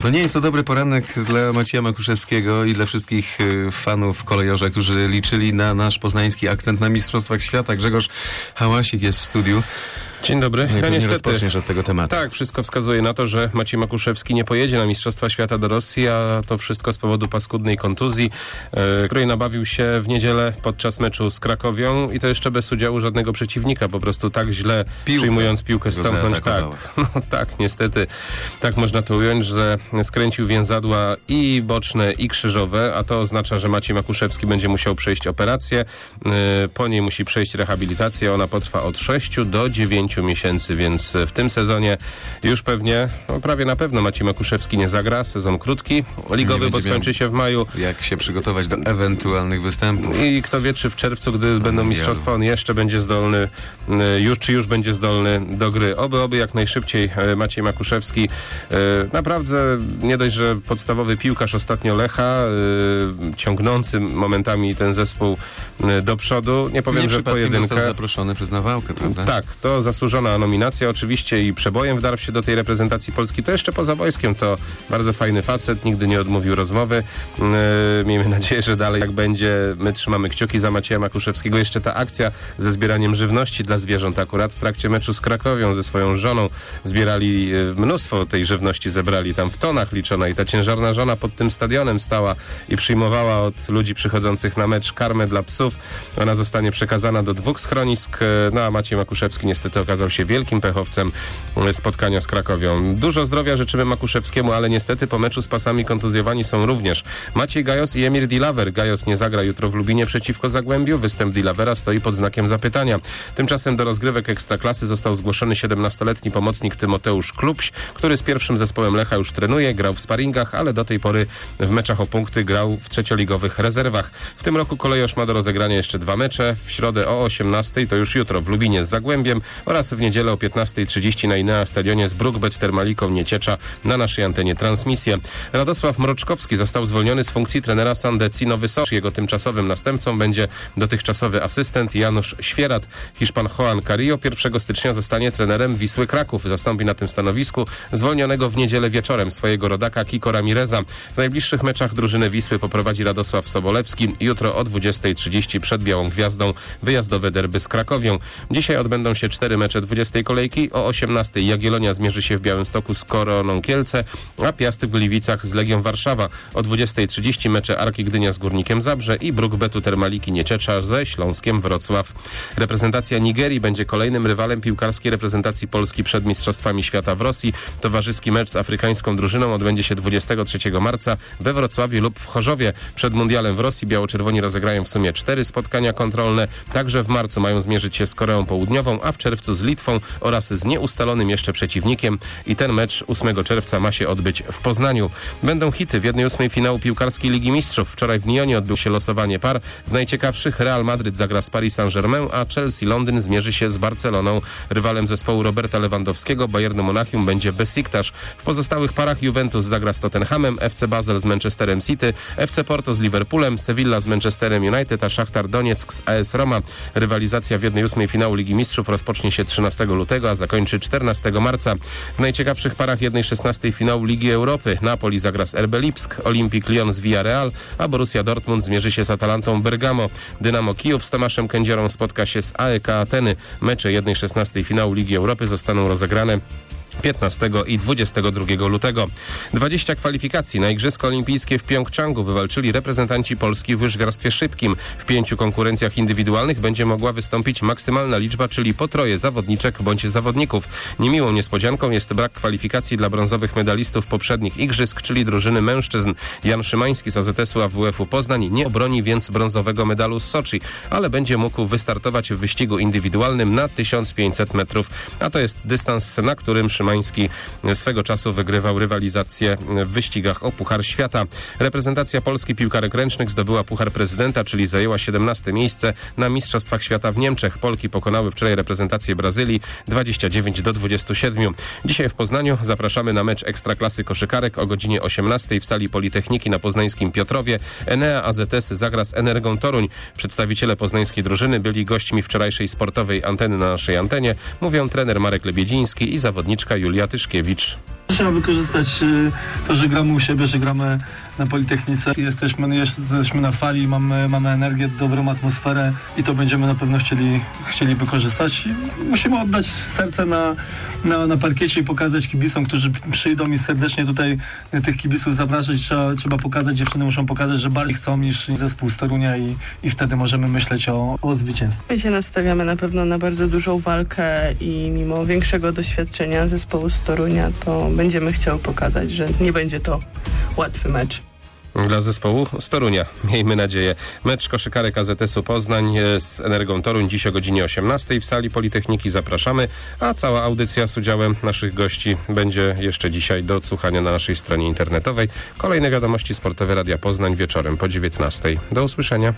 No nie jest to dobry poranek dla Macieja Makuszewskiego i dla wszystkich fanów kolejorza, którzy liczyli na nasz poznański akcent na Mistrzostwach Świata. Grzegorz Hałasik jest w studiu. Dzień dobry. No niestety rozpoczniesz od tego tematu. Tak, wszystko wskazuje na to, że Maciej Makuszewski nie pojedzie na Mistrzostwa Świata do Rosji, a to wszystko z powodu paskudnej kontuzji, której nabawił się w niedzielę podczas meczu z Krakowią i to jeszcze bez udziału żadnego przeciwnika, po prostu tak źle przyjmując piłkę stamtąd. Tak, niestety tak można to ująć, że skręcił więzadła i boczne, i krzyżowe, a to oznacza, że Maciej Makuszewski będzie musiał przejść operację, po niej musi przejść rehabilitację, ona potrwa od 6 do 9 miesięcy, więc w tym sezonie już pewnie, prawie na pewno Maciej Makuszewski nie zagra. Sezon krótki, ligowy, bo skończy się w maju. Jak się przygotować do ewentualnych występów. I kto wie, czy w czerwcu, gdy będą mistrzostwa, on jeszcze będzie zdolny, już będzie zdolny do gry. Oby jak najszybciej Maciej Makuszewski. Naprawdę nie dość, że podstawowy piłkarz ostatnio Lecha, ciągnący momentami ten zespół do przodu. Nie powiem, że w pojedynkę. Został zaproszony przez Nawałkę, prawda? Tak, to zasłużona nominacja oczywiście i przebojem wdarł się do tej reprezentacji Polski. To jeszcze poza wojskiem, to bardzo fajny facet, nigdy nie odmówił rozmowy. Miejmy nadzieję, że dalej jak będzie. My trzymamy kciuki za Macieja Makuszewskiego. Jeszcze ta akcja ze zbieraniem żywności dla zwierząt akurat w trakcie meczu z Krakowią ze swoją żoną zbierali mnóstwo tej żywności, zebrali tam w tonach liczono i ta ciężarna żona pod tym stadionem stała i przyjmowała od ludzi przychodzących na mecz karmę dla psów. Ona zostanie przekazana do 2 schronisk, a Maciej Makuszewski niestety okazał się wielkim pechowcem spotkania z Krakowią. Dużo zdrowia życzymy Makuszewskiemu, ale niestety po meczu z pasami kontuzjowani są również Maciej Gajos i Emir Dilawer. Gajos nie zagra jutro w Lubinie przeciwko Zagłębiu. Występ Dilawera stoi pod znakiem zapytania. Tymczasem do rozgrywek Ekstraklasy został zgłoszony 17-letni pomocnik Tymoteusz Klubś, który z pierwszym zespołem Lecha już trenuje, grał w sparingach, ale do tej pory w meczach o punkty grał w trzecioligowych rezerwach. W tym roku kolejorz ma do rozegrania jeszcze 2 mecze. W środę o 18:00, to już jutro w Lubinie z Zagłębiem oraz w niedzielę o 15:30 na Inea Stadionie z Brukbet Termaliką Nieciecza na naszej antenie transmisję. Radosław Mroczkowski został zwolniony z funkcji trenera Sandecii Nowy Sącz. Jego tymczasowym następcą będzie dotychczasowy asystent Janusz Świerat. Hiszpan Juan Carillo 1 stycznia zostanie trenerem Wisły Kraków. Zastąpi na tym stanowisku zwolnionego w niedzielę wieczorem swojego rodaka Kiko Ramireza. W najbliższych meczach drużynę Wisły poprowadzi Radosław Sobolewski. Jutro o 20:30 przed Białą Gwiazdą wyjazdowe derby z Krakowią. Dzisiaj odbędą się 4 mecze 20. kolejki. O 18:00 Jagiellonia zmierzy się w Białymstoku z Koroną Kielce, a Piast w Gliwicach z Legią Warszawa. O 20:30 mecze Arki Gdynia z Górnikiem Zabrze i Brukbetu Termaliki Nieciecza ze Śląskiem Wrocław. Reprezentacja Nigerii będzie kolejnym rywalem piłkarskiej reprezentacji Polski przed Mistrzostwami Świata w Rosji. Towarzyski mecz z afrykańską drużyną odbędzie się 23 marca we Wrocławiu lub w Chorzowie. Przed mundialem w Rosji biało-czerwoni rozegrają w sumie 4 spotkania kontrolne. Także w marcu mają zmierzyć się z Koreą Południową, a w czerwcu z Litwą oraz z nieustalonym jeszcze przeciwnikiem i ten mecz 8 czerwca ma się odbyć w Poznaniu. Będą hity w 1/8 finału piłkarskiej Ligi Mistrzów. Wczoraj w Nyonie odbyło się losowanie par. W najciekawszych Real Madryt zagra z Paris Saint-Germain, a Chelsea Londyn zmierzy się z Barceloną. Rywalem zespołu Roberta Lewandowskiego Bayernu Monachium będzie Besiktas. W pozostałych parach Juventus zagra z Tottenhamem, FC Basel z Manchesterem City, FC Porto z Liverpoolem, Sevilla z Manchesterem United, a Szachtar Donieck z AS Roma. Rywalizacja w 1/8 finału Ligi Mistrzów rozpocznie się 13 lutego, a zakończy 14 marca. W najciekawszych parach 1/16 finału Ligi Europy Napoli zagra z RB Lipsk, Olimpik Lyon z Villarreal, a Borussia Dortmund zmierzy się z Atalantą Bergamo. Dynamo Kijów z Tomaszem Kędzierą spotka się z AEK Ateny. Mecze 1/16 finału Ligi Europy zostaną rozegrane 15 i 22 lutego. 20 kwalifikacji na Igrzyska Olimpijskie w Pjongczangu wywalczyli reprezentanci Polski w łyżwiarstwie szybkim. W 5 konkurencjach indywidualnych będzie mogła wystąpić maksymalna liczba, czyli po 3 zawodniczek bądź zawodników. Niemiłą niespodzianką jest brak kwalifikacji dla brązowych medalistów poprzednich Igrzysk, czyli drużyny mężczyzn. Jan Szymański z AZS-u AWF-u Poznań nie obroni więc brązowego medalu z Soczi, ale będzie mógł wystartować w wyścigu indywidualnym na 1500 metrów, a to jest dystans, na którym Szymański swego czasu wygrywał rywalizację w wyścigach o Puchar Świata. Reprezentacja Polski piłkarek ręcznych zdobyła Puchar Prezydenta, czyli zajęła 17 miejsce na Mistrzostwach Świata w Niemczech. Polki pokonały wczoraj reprezentację Brazylii 29-27. Dzisiaj w Poznaniu zapraszamy na mecz Ekstraklasy koszykarek o godzinie 18 w sali Politechniki na poznańskim Piotrowie. Enea AZS zagra z Energą Toruń. Przedstawiciele poznańskiej drużyny byli gośćmi wczorajszej sportowej anteny na naszej antenie. Mówią trener Marek Lebiedziński i zawodniczka Julia Tyszkiewicz. Trzeba wykorzystać to, że gramy u siebie, że gramy na Politechnice. Jesteśmy na fali, mamy energię, dobrą atmosferę i to będziemy na pewno chcieli wykorzystać. I musimy oddać serce na parkiecie i pokazać kibicom, którzy przyjdą i serdecznie tutaj tych kibiców zapraszać. Trzeba pokazać, dziewczyny muszą pokazać, że bardziej chcą niż zespół z Torunia i wtedy możemy myśleć o zwycięstwie. My się nastawiamy na pewno na bardzo dużą walkę i mimo większego doświadczenia zespołu z Torunia, to będziemy chciały pokazać, że nie będzie to łatwy mecz. Dla zespołu z Torunia, miejmy nadzieję. Mecz koszykarek AZS-u Poznań z Energą Toruń dziś o godzinie 18 w sali Politechniki. Zapraszamy, a cała audycja z udziałem naszych gości będzie jeszcze dzisiaj do odsłuchania na naszej stronie internetowej. Kolejne wiadomości sportowe Radia Poznań wieczorem po 19. Do usłyszenia.